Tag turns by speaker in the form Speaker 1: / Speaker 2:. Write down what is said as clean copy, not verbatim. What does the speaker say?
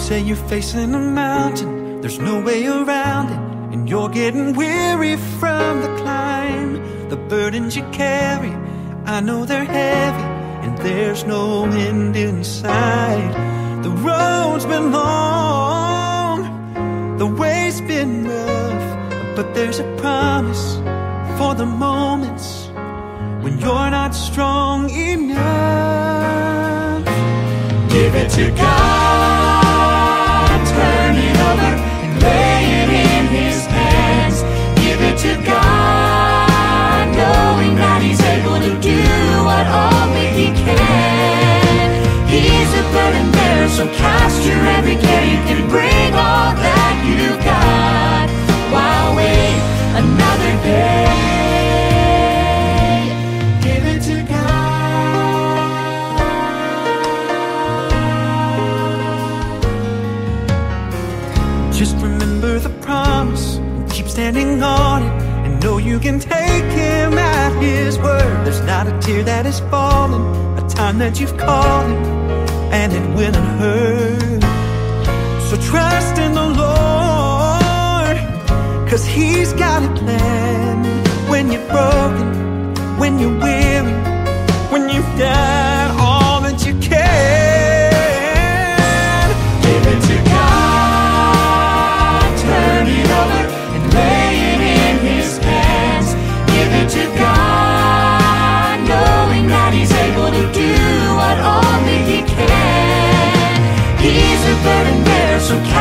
Speaker 1: say you're facing a mountain, there's no way around it, and you're getting weary from the climb. The burdens you carry, I know they're heavy, and there's no end in sight. The road's been long, the way's been rough, but there's a promise for the moments when you're not strong enough.
Speaker 2: Give it to God, turn it over and lay it in His hands. Give it to God, knowing that He's able to do what only He can. He's a burden bearer, so cast your every care. You can bring all that you've got. Why wait another day? Give it to God.
Speaker 1: Just remember the promise and keep standing on it, and know you can take Him at His word. There's not a tear that is falling, a time that you've called Him, and it will not hurt. So trust in the Lord, 'cause He's got a plan. When you're broken, when you're weary, when you've done all that you can,
Speaker 2: give it to God, turn it over and lay it in His hands. Give it to God, knowing that He's able to do what only He can. He's a burden bearer, so